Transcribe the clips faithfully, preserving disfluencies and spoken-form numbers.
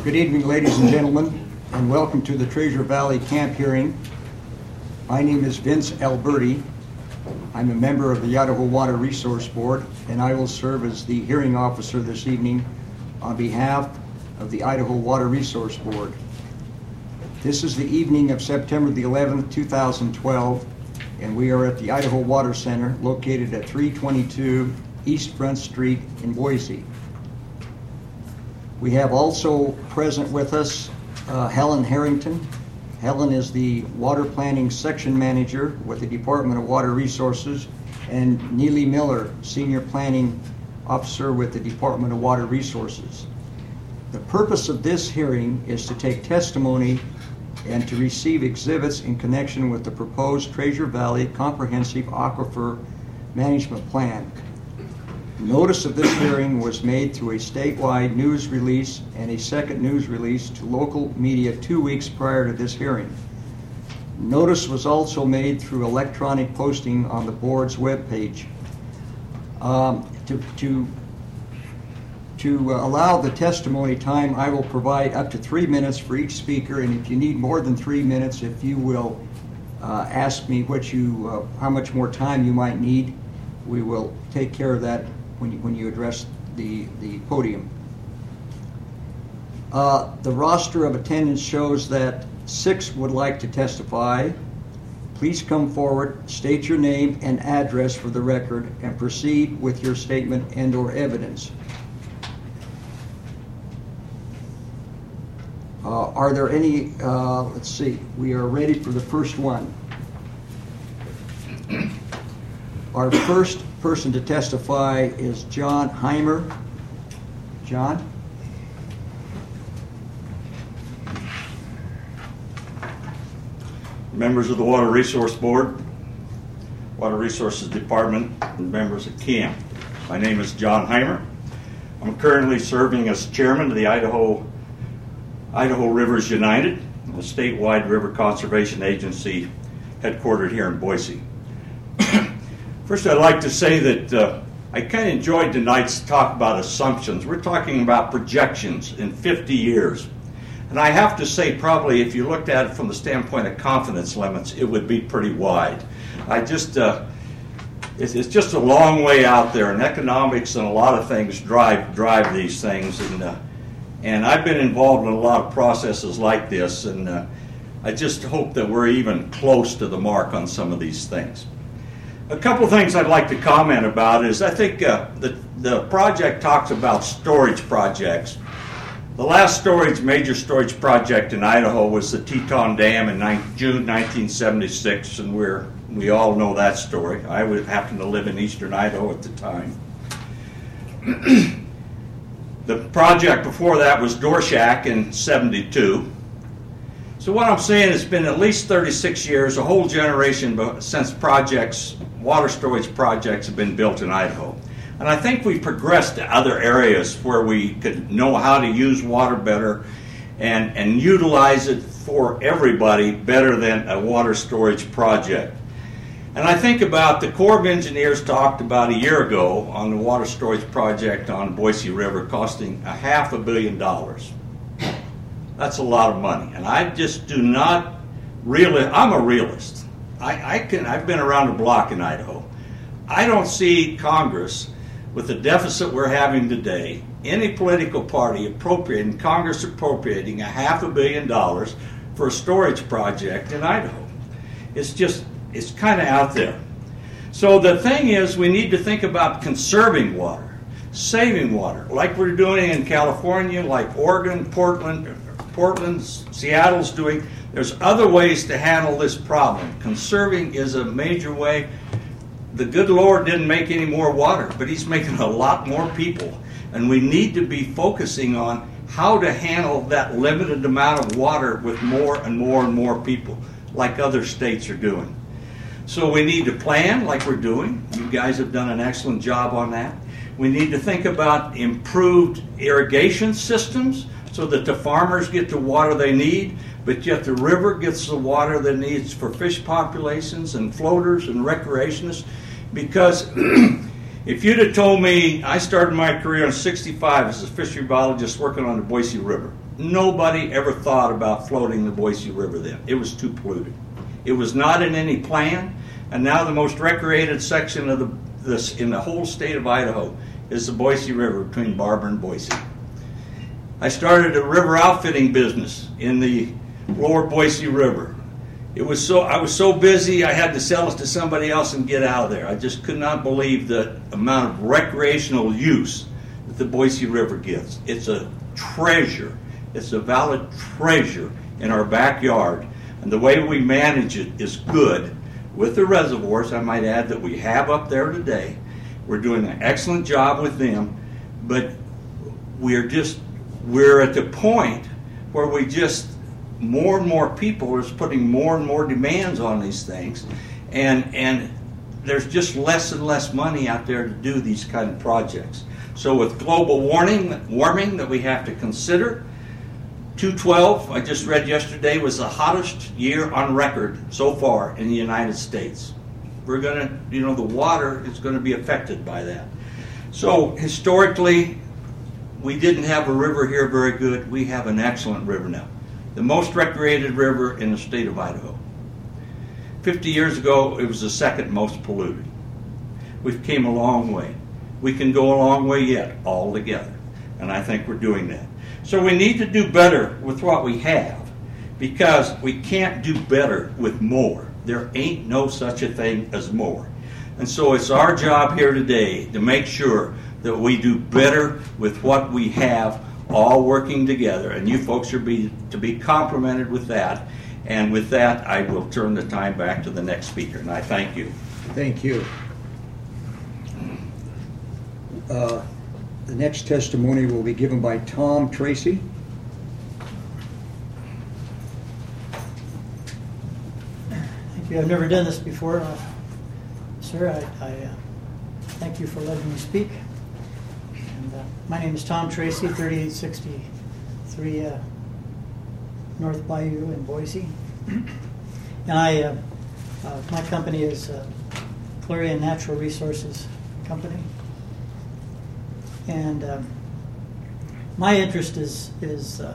Good evening, ladies and gentlemen, and welcome to the Treasure Valley Camp hearing. My name is Vince Alberti. I'm a member of the Idaho Water Resource Board, and I will serve as the hearing officer this evening on behalf of the Idaho Water Resource Board. This is the evening of September the eleventh, two thousand twelve, and we are at the Idaho Water Center located at three twenty-two East Front Street in Boise. We have also present with us uh, Helen Harrington. Helen is the Water Planning Section Manager with the Department of Water Resources, and Neely Miller, Senior Planning Officer with the Department of Water Resources. The purpose of this hearing is to take testimony and to receive exhibits in connection with the proposed Treasure Valley Comprehensive Aquifer Management Plan. Notice of this hearing was made through a statewide news release and a second news release to local media two weeks prior to this hearing. Notice was also made through electronic posting on the board's webpage. Um, to, to, to allow the testimony time, I will provide up to three minutes for each speaker, and if you need more than three minutes, if you will uh, ask me what you, uh, how much more time you might need, we will take care of that when you, when you address the, the podium. Uh, the roster of attendance shows that six would like to testify. Please come forward, state your name and address for the record, and proceed with your statement and or evidence. Uh, are there any, uh, let's see, we are ready for the first one. Our first person to testify is John Heimer. John? Members of the Water Resource Board, Water Resources Department, and members of CAMP. My name is John Heimer. I'm currently serving as chairman of the Idaho, Idaho Rivers United, a statewide river conservation agency headquartered here in Boise. First, I'd like to say that uh, I kind of enjoyed tonight's talk about assumptions. We're talking about projections in fifty years. And I have to say, probably, if you looked at it from the standpoint of confidence limits, it would be pretty wide. I just, uh, it's, it's just a long way out there, and economics and a lot of things drive drive these things. And uh, and I've been involved in a lot of processes like this, and uh, I just hope that we're even close to the mark on some of these things. A couple of things I'd like to comment about is I think uh, the, the project talks about storage projects. The last storage, major storage project in Idaho was the Teton Dam in June nineteen seventy-six, and we're, we all know that story. I would happen to live in eastern Idaho at the time. The project before that was Dorshak in seventy-two. So what I'm saying, it's been at least thirty-six years, a whole generation since projects, water storage projects have been built in Idaho. And I think we've progressed to other areas where we could know how to use water better and, and utilize it for everybody better than a water storage project. And I think about the Corps of Engineers talked about a year ago on the water storage project on Boise River costing a half a billion dollars. That's a lot of money, and I just do not really. I'm a realist. I, I can. I've been around the block in Idaho. I don't see Congress, with the deficit we're having today, any political party appropriating Congress appropriating a half a billion dollars for a storage project in Idaho. It's just. It's kind of out there. So the thing is, we need to think about conserving water, saving water, like we're doing in California, like Oregon, Portland. Portland, Seattle's doing. There's other ways to handle this problem. Conserving is a major way. The good Lord didn't make any more water, but He's making a lot more people. And we need to be focusing on how to handle that limited amount of water with more and more and more people, like other states are doing. So we need to plan like we're doing. You guys have done an excellent job on that. We need to think about improved irrigation systems, so that the farmers get the water they need, but yet the river gets the water that it needs for fish populations and floaters and recreationists. Because if you'd have told me, I started my career in sixty-five as a fishery biologist working on the Boise River. nobody ever thought about floating the Boise River then. It was too polluted. It was not in any plan, and now the most recreated section of the this in the whole state of Idaho is the Boise River between Barber and Boise. I started a river outfitting business in the lower Boise River. It was so I was so busy I had to sell it to somebody else and get out of there. I just could not believe the amount of recreational use that the Boise River gives. It's a treasure. It's a valid treasure in our backyard, and the way we manage it is good. With the reservoirs, I might add, that we have up there today, we're doing an excellent job with them, but we're just we're at the point where we just more and more people are putting more and more demands on these things, and and there's just less and less money out there to do these kind of projects. So with global warming, warming that we have to consider, two twelve, I just read yesterday, was the hottest year on record so far in the United States. We're going to, you know, the water is going to be affected by that. So historically, we didn't have a river here very good. We have an excellent river now. The most recreated river in the state of Idaho. fifty years ago, it was the second most polluted. We've came a long way. We can go a long way yet, all together. And I think we're doing that. So we need to do better with what we have, because we can't do better with more. There ain't no such a thing as more. And so it's our job here today to make sure that we do better with what we have, all working together. And you folks are be, to be complimented with that. And with that, I will turn the time back to the next speaker. And I thank you. Thank you. Uh, the next testimony will be given by Tom Tracy. Thank you. I've never done this before. Uh, sir, I, I uh, thank you for letting me speak. And, uh, my name is Tom Tracy, thirty-eight sixty-three uh, North Bayou in Boise. And I, uh, uh, my company is uh, Clarion Natural Resources Company. And um, my interest is is uh,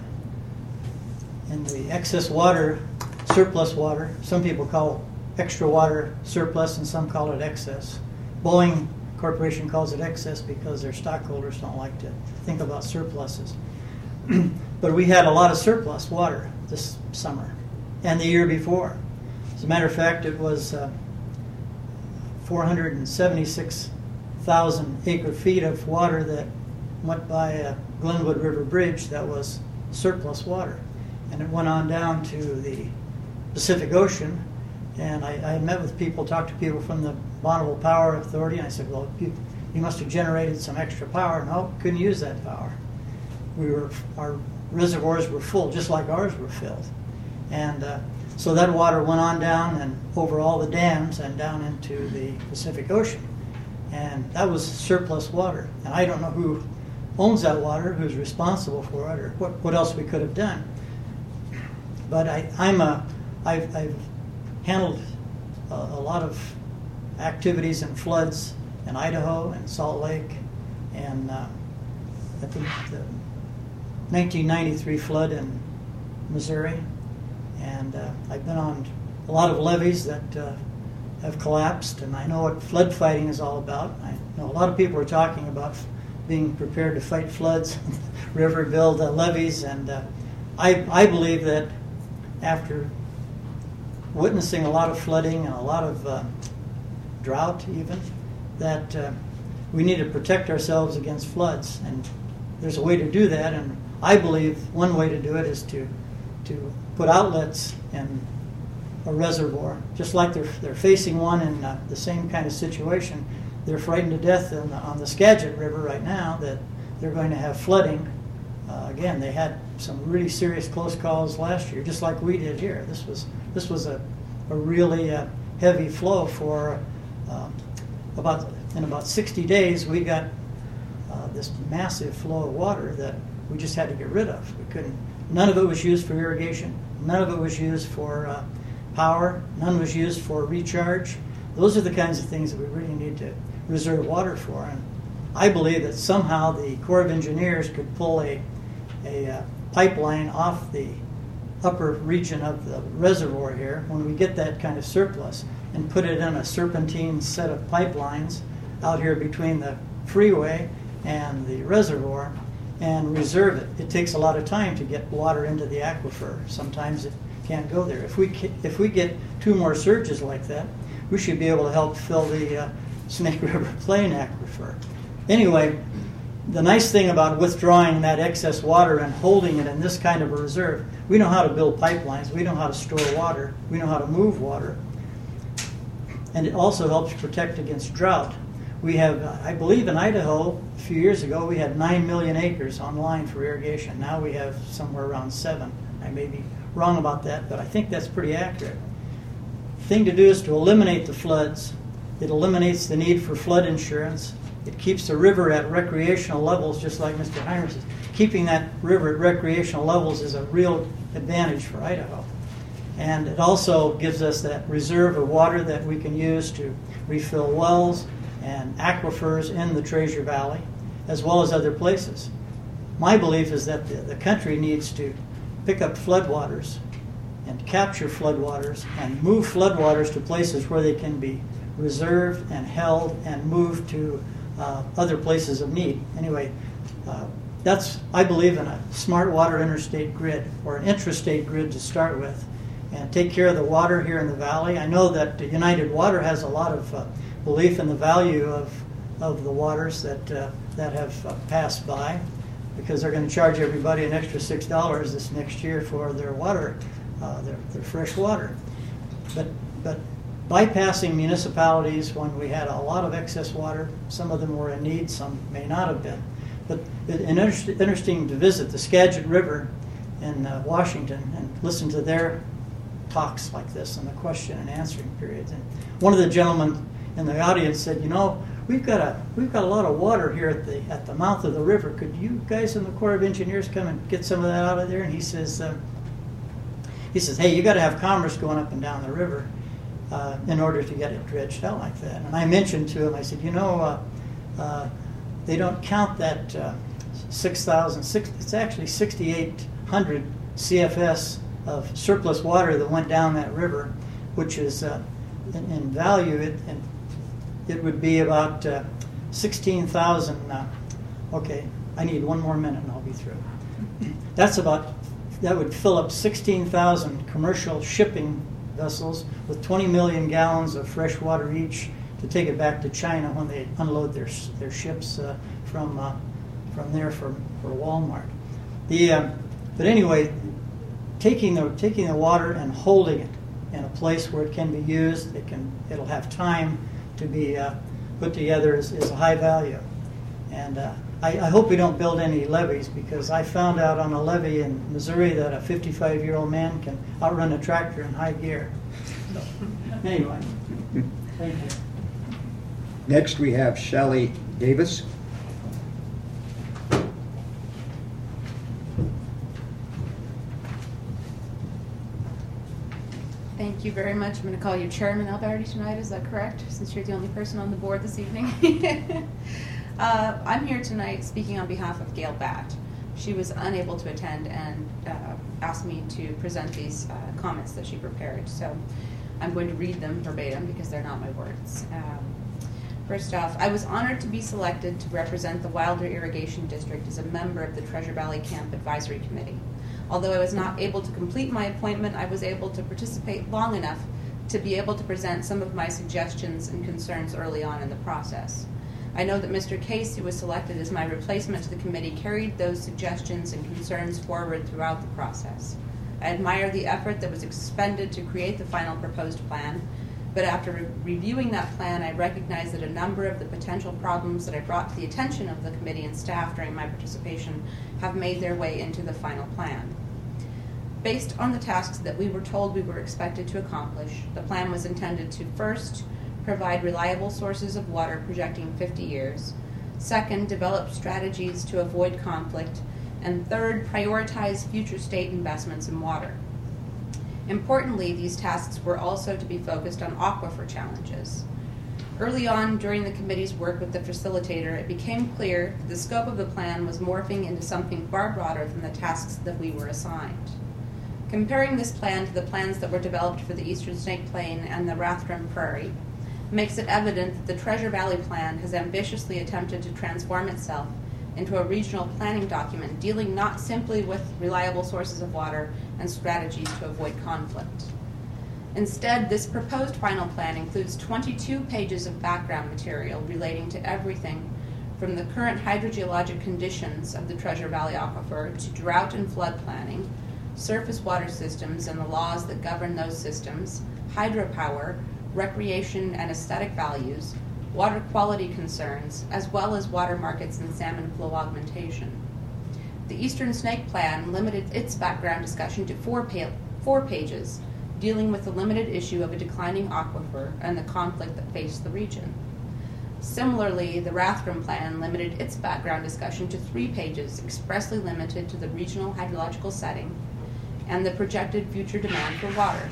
in the excess water, surplus water. Some people call extra water surplus, and some call it excess. Boeing Corporation calls it excess because their stockholders don't like to think about surpluses. But we had a lot of surplus water this summer and the year before. As a matter of fact, it was uh, four hundred seventy-six thousand acre feet of water that went by a Glenwood River Bridge that was surplus water. And it went on down to the Pacific Ocean. And I, I met with people, talked to people from the Bonneville Power Authority, and I said, well, you, you must have generated some extra power. No, couldn't use that power. We were, our reservoirs were full, just like ours were filled. And uh, so that water went on down and over all the dams and down into the Pacific Ocean. And that was surplus water. And I don't know who owns that water, who's responsible for it, or what, what else we could have done. But I, I'm a, I've, I've handled a, a lot of activities and floods in Idaho and Salt Lake, and uh, at the, the nineteen ninety-three flood in Missouri. And uh, I've been on a lot of levees that uh, have collapsed, and I know what flood fighting is all about. I know a lot of people are talking about being prepared to fight floods, river build uh, levees, and uh, I, I believe that after witnessing a lot of flooding and a lot of uh, drought even, that uh, we need to protect ourselves against floods. And there's a way to do that, and I believe one way to do it is to to put outlets in a reservoir, just like they're they're facing one in uh, the same kind of situation. They're frightened to death in the, on the Skagit River right now that they're going to have flooding. Uh, again, they had some really serious close calls last year, just like we did here. This was this was a, a really uh, heavy flow for uh, about in about sixty days. We got uh, this massive flow of water that we just had to get rid of. We couldn't. None of it was used for irrigation. None of it was used for uh, power. None was used for recharge. Those are the kinds of things that we really need to reserve water for. And I believe that somehow the Corps of Engineers could pull a, a uh, pipeline off the upper region of the reservoir here, when we get that kind of surplus, and put it in a serpentine set of pipelines out here between the freeway and the reservoir and reserve it. It takes a lot of time to get water into the aquifer. Sometimes it can't go there. If we if we get two more surges like that, we should be able to help fill the uh, Snake River Plain aquifer. Anyway, the nice thing about withdrawing that excess water and holding it in this kind of a reserve, we know how to build pipelines, we know how to store water, we know how to move water, and it also helps protect against drought. We have, I believe in Idaho, a few years ago, we had nine million acres online for irrigation. Now we have somewhere around seven. I may be wrong about that, but I think that's pretty accurate. The thing to do is to eliminate the floods. It eliminates the need for flood insurance. It keeps the river at recreational levels, just like Mister Heimer says. Keeping that river at recreational levels is a real advantage for Idaho. And it also gives us that reserve of water that we can use to refill wells and aquifers in the Treasure Valley, as well as other places. My belief is that the, the country needs to pick up floodwaters and capture floodwaters and move floodwaters to places where they can be reserved and held and moved to uh, other places of need. Anyway, uh, that's, I believe in a smart water interstate grid, or an intrastate grid to start with, and take care of the water here in the valley. I know that United Water has a lot of uh, belief in the value of, of the waters that, uh, that have uh, passed by, because they're going to charge everybody an extra six dollars this next year for their water, uh, their, their fresh water. But, but bypassing municipalities when we had a lot of excess water, some of them were in need, some may not have been. But it's inter- interesting to visit the Skagit River in uh, Washington and listen to their talks like this and the question and answering periods. And one of the gentlemen in the audience said, you know, we've got a we've got a lot of water here at the at the mouth of the river. Could you guys in the Corps of Engineers come and get some of that out of there? And he says, uh, he says, hey, you got to have commerce going up and down the river uh, in order to get it dredged out like that. And I mentioned to him, I said, you know, uh, uh, they don't count that uh, six thousand, it's actually sixty-eight hundred C F S of surplus water that went down that river, which is uh, in, in value, it, and it would be about uh, sixteen thousand. Uh, okay, I need one more minute and I'll be through. That's about, that would fill up sixteen thousand commercial shipping vessels with twenty million gallons of fresh water each to take it back to China when they unload their their ships uh, from uh, from there for, for Walmart. The uh, but anyway, taking the taking the water and holding it in a place where it can be used, it can it'll have time to be uh, put together is, is a high value. And uh, I, I hope we don't build any levees, because I found out on a levee in Missouri that a fifty-five-year-old man can outrun a tractor in high gear. So, anyway, thank you. Next we have Shelley Davis. Thank you very much. I'm going to call you Chairman Alberti tonight. Is that correct? Since you're the only person on the board this evening. uh, I'm here tonight speaking on behalf of Gail Batt. She was unable to attend and uh, asked me to present these uh, comments that she prepared. So I'm going to read them verbatim because they're not my words. Um, first off, I was honored to be selected to represent the Wilder Irrigation District as a member of the Treasure Valley Camp Advisory Committee. Although I was not able to complete my appointment, I was able to participate long enough to be able to present some of my suggestions and concerns early on in the process. I know that Mister Case, who was selected as my replacement to the committee, carried those suggestions and concerns forward throughout the process. I admire the effort that was expended to create the final proposed plan, but after re- reviewing that plan, I recognize that a number of the potential problems that I brought to the attention of the committee and staff during my participation have made their way into the final plan. Based on the tasks that we were told we were expected to accomplish, the plan was intended to first, provide reliable sources of water projecting fifty years, second, develop strategies to avoid conflict, and third, prioritize future state investments in water. Importantly, these tasks were also to be focused on aquifer challenges. Early on during the committee's work with the facilitator, it became clear that the scope of the plan was morphing into something far broader than the tasks that we were assigned. Comparing this plan to the plans that were developed for the Eastern Snake Plain and the Rathdrum Prairie makes it evident that the Treasure Valley Plan has ambitiously attempted to transform itself into a regional planning document dealing not simply with reliable sources of water and strategies to avoid conflict. Instead, this proposed final plan includes twenty-two pages of background material relating to everything from the current hydrogeologic conditions of the Treasure Valley Aquifer to drought and flood planning, surface water systems and the laws that govern those systems, hydropower, recreation and aesthetic values, water quality concerns, as well as water markets and salmon flow augmentation. The Eastern Snake Plan limited its background discussion to four, pa- four pages, dealing with the limited issue of a declining aquifer and the conflict that faced the region. Similarly, the Rathdrum Plan limited its background discussion to three pages, expressly limited to the regional hydrological setting and the projected future demand for water.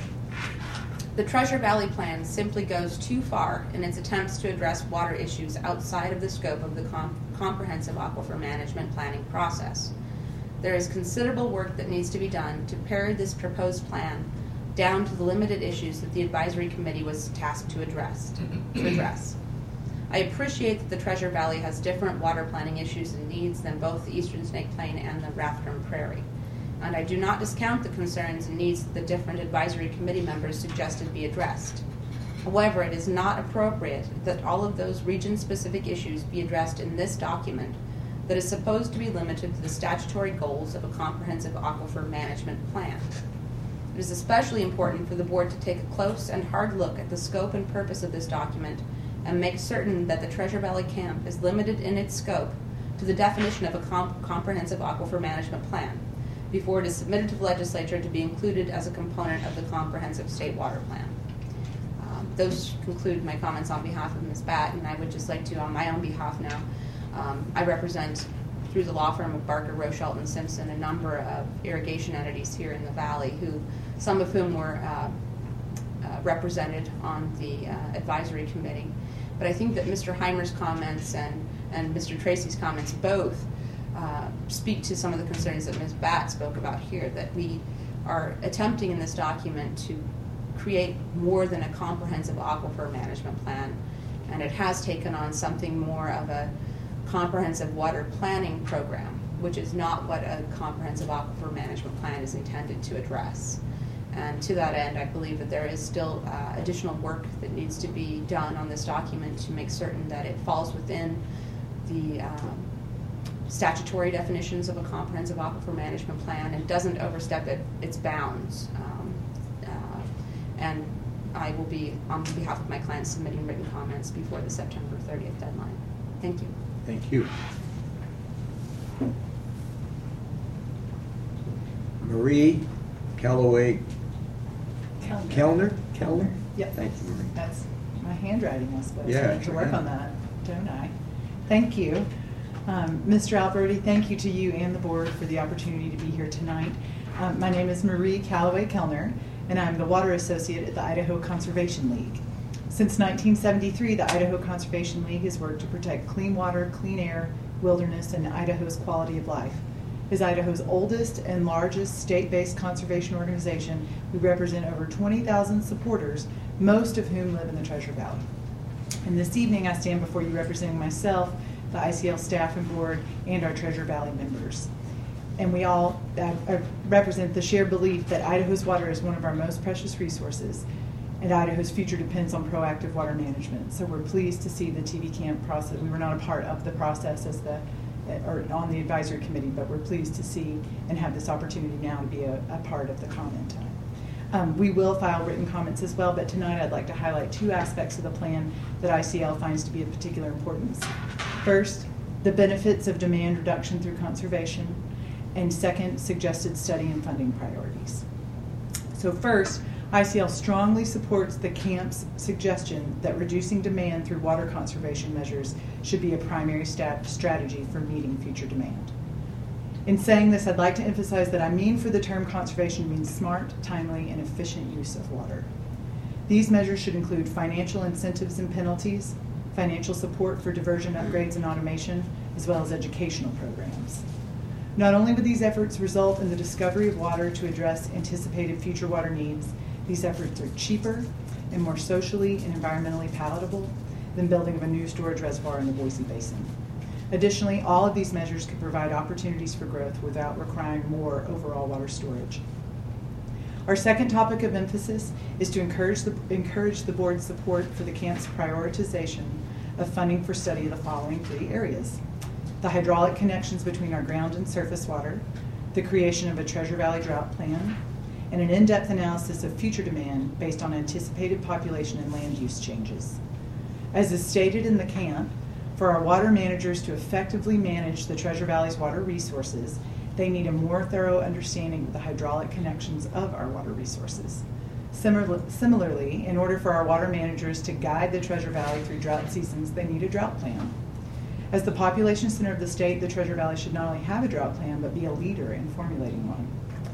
The Treasure Valley Plan simply goes too far in its attempts to address water issues outside of the scope of the com- comprehensive aquifer management planning process. There is considerable work that needs to be done to pare this proposed plan down to the limited issues that the advisory committee was tasked to address. To address. I appreciate that the Treasure Valley has different water planning issues and needs than both the Eastern Snake Plain and the Rathdrum Prairie, and I do not discount the concerns and needs that the different advisory committee members suggested be addressed. However, it is not appropriate that all of those region-specific issues be addressed in this document that is supposed to be limited to the statutory goals of a comprehensive aquifer management plan. It is especially important for the board to take a close and hard look at the scope and purpose of this document and make certain that the Treasure Valley Camp is limited in its scope to the definition of a comp- comprehensive aquifer management plan before it is submitted to the legislature to be included as a component of the comprehensive state water plan. Um, those conclude my comments on behalf of Miz Batt, and I would just like to, on my own behalf now, um, I represent, through the law firm of Barker, Rochelt, and Simpson, a number of irrigation entities here in the valley, who, some of whom were uh, uh, represented on the uh, advisory committee. But I think that Mister Heimer's comments and, and Mister Tracy's comments both uh, speak to some of the concerns that Miz Batt spoke about here, that we are attempting in this document to create more than a comprehensive aquifer management plan, and it has taken on something more of a comprehensive water planning program, which is not what a comprehensive aquifer management plan is intended to address. And to that end, I believe that there is still uh, additional work that needs to be done on this document to make certain that it falls within the um, statutory definitions of a comprehensive aquifer management plan and doesn't overstep it, its bounds. Um, uh, and I will be, on behalf of my clients, submitting written comments before the September thirtieth deadline. Thank you. Thank you. Marie Calloway Kellner. Kellner? Kellner? Yep. Thank you, Marie. That's my handwriting, I suppose. Yeah, I need to sure work am. on that, don't I? Thank you. Um, Mister Alberti, thank you to you and the board for the opportunity to be here tonight. Um, my name is Marie Calloway Kellner, and I'm the Water Associate at the Idaho Conservation League. Since nineteen seventy-three, the Idaho Conservation League has worked to protect clean water, clean air, wilderness, and Idaho's quality of life. As Idaho's oldest and largest state-based conservation organization, we represent over twenty thousand supporters, most of whom live in the Treasure Valley. And this evening, I stand before you representing myself, the I C L staff and board, and our Treasure Valley members. And we all uh, uh, represent the shared belief that Idaho's water is one of our most precious resources, and Idaho's future depends on proactive water management. So we're pleased to see the T V camp process. We were not a part of the process as the or on the advisory committee, but we're pleased to see and have this opportunity now to be a, a part of the comment time. Um, we will file written comments as well, but tonight I'd like to highlight two aspects of the plan that I C L finds to be of particular importance. First, the benefits of demand reduction through conservation, and second, suggested study and funding priorities. So first, I C L strongly supports the camp's suggestion that reducing demand through water conservation measures should be a primary stat strategy for meeting future demand. In saying this, I'd like to emphasize that I mean for the term conservation means smart, timely, and efficient use of water. These measures should include financial incentives and penalties, financial support for diversion upgrades and automation, as well as educational programs. Not only would these efforts result in the discovery of water to address anticipated future water needs, these efforts are cheaper and more socially and environmentally palatable than building of a new storage reservoir in the Boise Basin. Additionally, all of these measures could provide opportunities for growth without requiring more overall water storage. Our second topic of emphasis is to encourage the, encourage the board's support for the camp's prioritization of funding for study of the following three areas: the hydraulic connections between our ground and surface water, the creation of a Treasure Valley drought plan, and an in-depth analysis of future demand based on anticipated population and land use changes. As is stated in the camp, for our water managers to effectively manage the Treasure Valley's water resources, they need a more thorough understanding of the hydraulic connections of our water resources. Similar, similarly, in order for our water managers to guide the Treasure Valley through drought seasons, they need a drought plan. As the population center of the state, the Treasure Valley should not only have a drought plan, but be a leader in formulating one.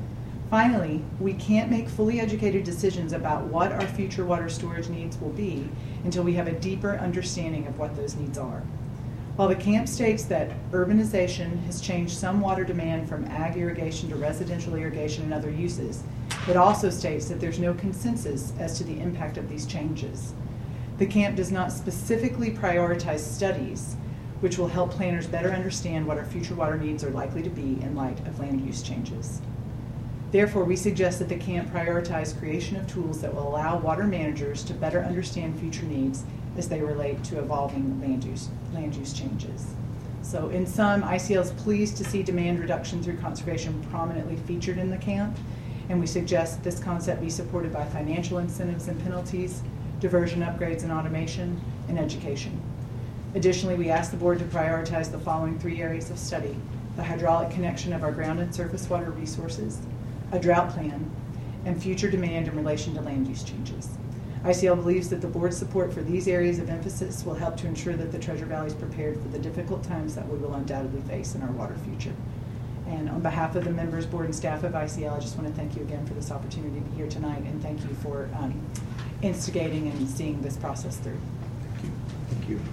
Finally, we can't make fully educated decisions about what our future water storage needs will be until we have a deeper understanding of what those needs are. While the camp states that urbanization has changed some water demand from ag irrigation to residential irrigation and other uses, it also states that there's no consensus as to the impact of these changes. The camp does not specifically prioritize studies which will help planners better understand what our future water needs are likely to be in light of land use changes. Therefore, we suggest that the camp prioritize creation of tools that will allow water managers to better understand future needs as they relate to evolving land use, land use changes. So in sum, I C L is pleased to see demand reduction through conservation prominently featured in the camp, and we suggest that this concept be supported by financial incentives and penalties, diversion upgrades and automation, and education. Additionally, we ask the board to prioritize the following three areas of study: the hydraulic connection of our ground and surface water resources, a drought plan, and future demand in relation to land use changes. I C L believes that the board's support for these areas of emphasis will help to ensure that the Treasure Valley is prepared for the difficult times that we will undoubtedly face in our water future. And on behalf of the members, board, and staff of I C L, I just want to thank you again for this opportunity to be here tonight, and thank you for um, instigating and seeing this process through. Thank you. Thank you.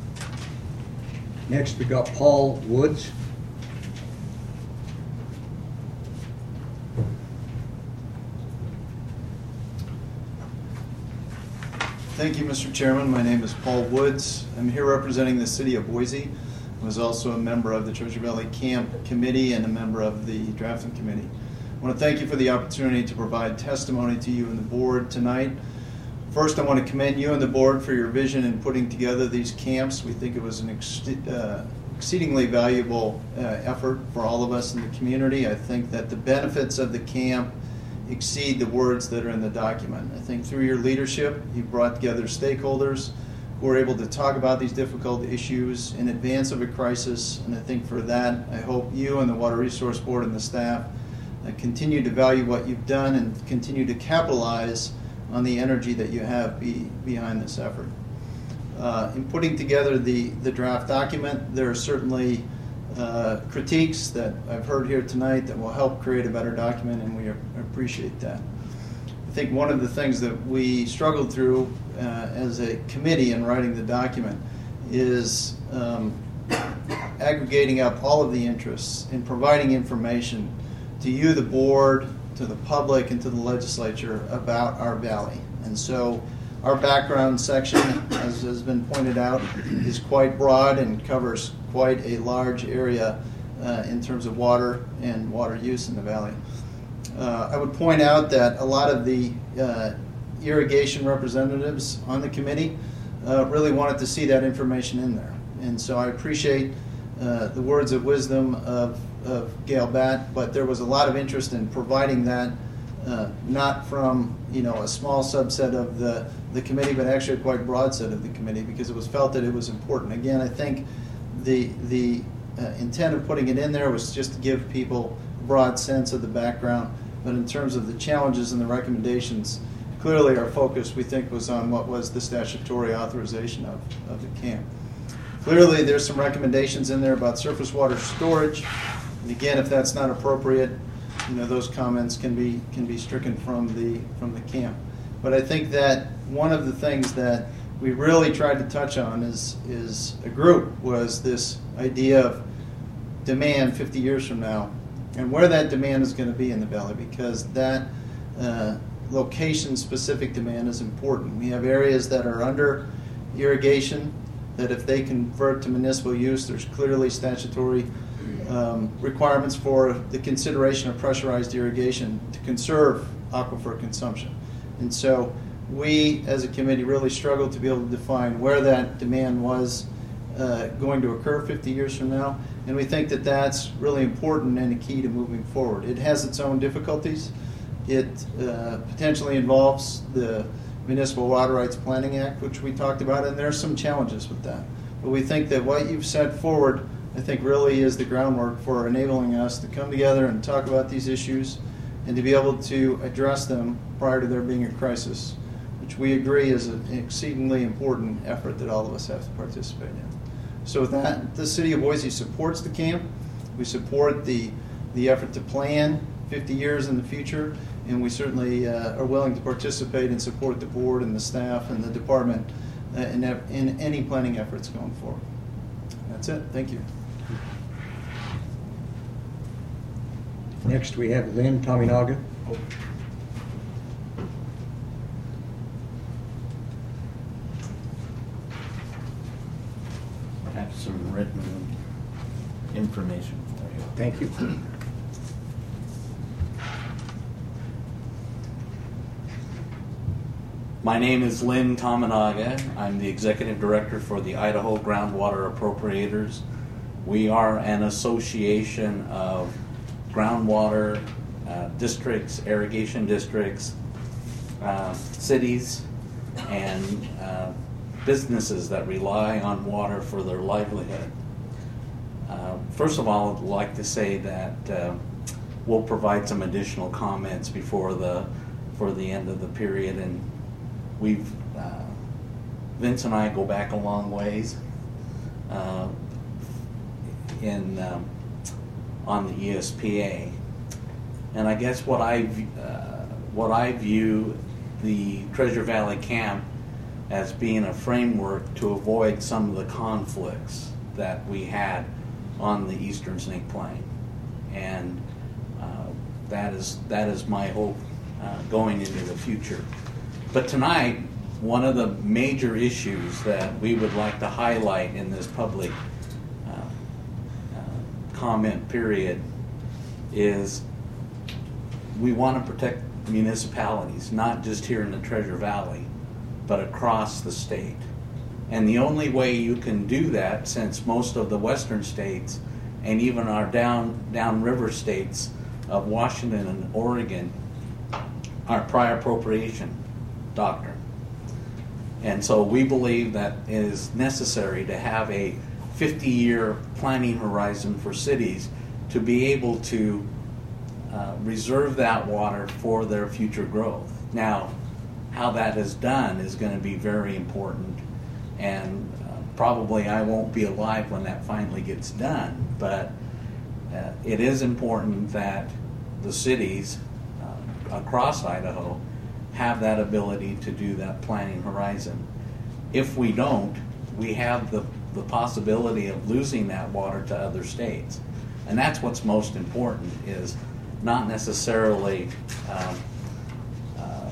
Next, we got Paul Woods. Thank you, Mister Chairman. My name is Paul Woods. I'm here representing the city of Boise. I was also a member of the Treasure Valley Camp Committee and a member of the Drafting Committee. I want to thank you for the opportunity to provide testimony to you and the board tonight. First, I want to commend you and the board for your vision in putting together these camps. We think it was an ex uh, exceedingly valuable uh, effort for all of us in the community. I think that the benefits of the camp exceed the words that are in the document. I think through your leadership, you brought together stakeholders who were able to talk about these difficult issues in advance of a crisis, and I think for that, I hope you and the Water Resource Board and the staff uh, continue to value what you've done and continue to capitalize on the energy that you have be, behind this effort. Uh, in putting together the, the draft document, there are certainly Uh, critiques that I've heard here tonight that will help create a better document, and we appreciate that. I think one of the things that we struggled through uh, as a committee in writing the document is um, aggregating up all of the interests and providing information to you, the board, to the public, and to the legislature about our valley. And so our background section, as has been pointed out, is quite broad and covers quite a large area uh, in terms of water and water use in the valley. Uh, I would point out that a lot of the uh, irrigation representatives on the committee uh, really wanted to see that information in there. And so I appreciate uh, the words of wisdom of, of Gail Batt, but there was a lot of interest in providing that, uh, not from you know a small subset of the, the committee, but actually a quite broad set of the committee, because it was felt that it was important. Again, I think the, the uh, intent of putting it in there was just to give people a broad sense of the background, but in terms of the challenges and the recommendations, clearly our focus, we think, was on what was the statutory authorization of, of the camp. Clearly there's some recommendations in there about surface water storage, and again, if that's not appropriate, you know, those comments can be can be stricken from the from the camp. But I think that one of the things that we really tried to touch on is, is a group was this idea of demand fifty years from now and where that demand is going to be in the valley, because that uh, location-specific demand is important. We have areas that are under irrigation that if they convert to municipal use, there's clearly statutory um, requirements for the consideration of pressurized irrigation to conserve aquifer consumption. And so we, as a committee, really struggled to be able to define where that demand was uh, going to occur fifty years from now. And we think that that's really important and a key to moving forward. It has its own difficulties. It uh, potentially involves the Municipal Water Rights Planning Act, which we talked about, and there are some challenges with that. But we think that what you've set forward, I think, really is the groundwork for enabling us to come together and talk about these issues and to be able to address them prior to there being a crisis, which we agree is an exceedingly important effort that all of us have to participate in. So with that, the City of Boise supports the camp. We support the, the effort to plan fifty years in the future, and we certainly uh, are willing to participate and support the board and the staff and the department uh, in, in any planning efforts going forward. That's it. Thank you. Next, we have Lynn Tominaga. I have some written information for you. Thank you. My name is Lynn Tominaga. I'm the Executive Director for the Idaho Groundwater Appropriators. We are an association of groundwater uh, districts, irrigation districts, uh, cities, and uh, businesses that rely on water for their livelihood. Uh, first of all, I'd like to say that uh, we'll provide some additional comments before the for the end of the period, and we've uh, Vince and I go back a long ways uh, in um, on the E S P A, and I guess what I uh, what I view the Treasure Valley Camp as being a framework to avoid some of the conflicts that we had on the Eastern Snake Plain, and uh, that is that is my hope uh, going into the future. But tonight, one of the major issues that we would like to highlight in this public uh, uh, comment period is we want to protect municipalities, not just here in the Treasure Valley, but across the state. And the only way you can do that, since most of the western states and even our down downriver states of Washington and Oregon are prior appropriation doctrine. And so we believe that it is necessary to have a fifty-year planning horizon for cities to be able to uh, reserve that water for their future growth. Now, how that is done is going to be very important, and uh, probably I won't be alive when that finally gets done, but uh, it is important that the cities uh, across Idaho have that ability to do that planning horizon. If we don't, we have the, the possibility of losing that water to other states. And that's what's most important, is not necessarily um, uh,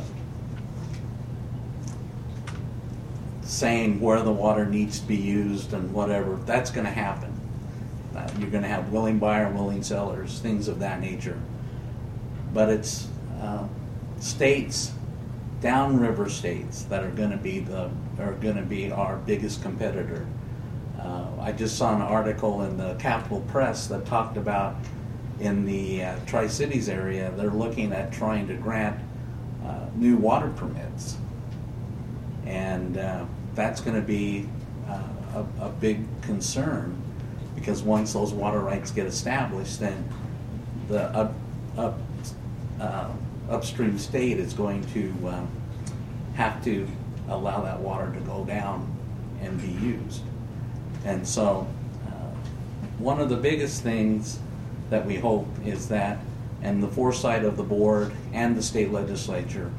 saying where the water needs to be used and whatever. That's going to happen. Uh, you're going to have willing buyer, willing sellers, things of that nature. But it's uh, states, downriver states, that are going to be the are going to be our biggest competitor. Uh, I just saw an article in the Capital Press that talked about in the uh, Tri-Cities area, they're looking at trying to grant uh, new water permits, and uh, that's going to be uh, a, a big concern, because once those water rights get established, then the up, up, uh, upstream state is going to um, have to allow that water to go down and be used. And so uh, one of the biggest things that we hope is that, and the foresight of the board and the state legislature,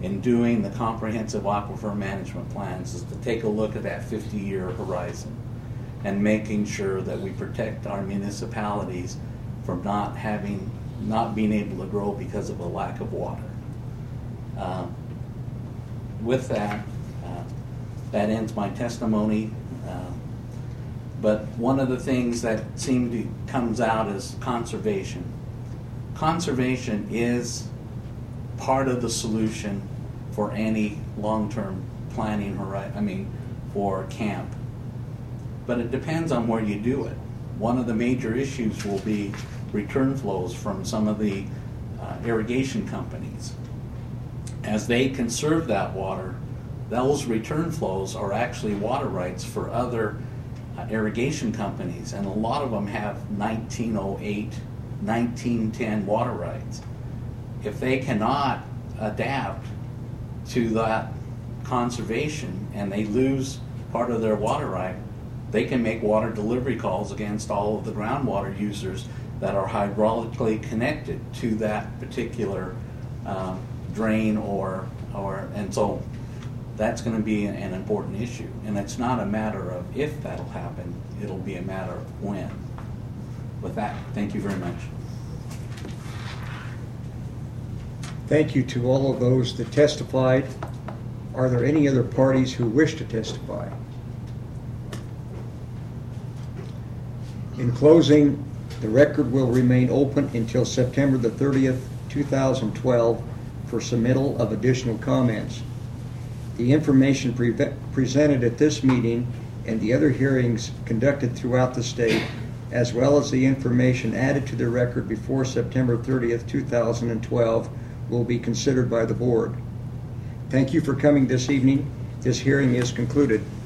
in doing the comprehensive aquifer management plans is to take a look at that fifty-year horizon and making sure that we protect our municipalities from not having, not being able to grow because of a lack of water. Uh, with that, uh, that ends my testimony. Uh, but one of the things that seemed to comes out is conservation. Conservation is part of the solution for any long-term planning horizon, I mean, for camp. But it depends on where you do it. One of the major issues will be return flows from some of the uh, irrigation companies. As they conserve that water, those return flows are actually water rights for other uh, irrigation companies, and a lot of them have nineteen oh eight, nineteen ten water rights. If they cannot adapt to that conservation and they lose part of their water right, they can make water delivery calls against all of the groundwater users that are hydraulically connected to that particular um, drain or, or, and so that's going to be an, an important issue. And it's not a matter of if that'll happen, it'll be a matter of when. With that, thank you very much. Thank you to all of those that testified. Are there any other parties who wish to testify? In closing, the record will remain open until September the thirtieth, two thousand twelve for submittal of additional comments. The information pre presented at this meeting and the other hearings conducted throughout the state, as well as the information added to the record before September thirtieth, two thousand twelve, will be considered by the board. Thank you for coming this evening. This hearing is concluded.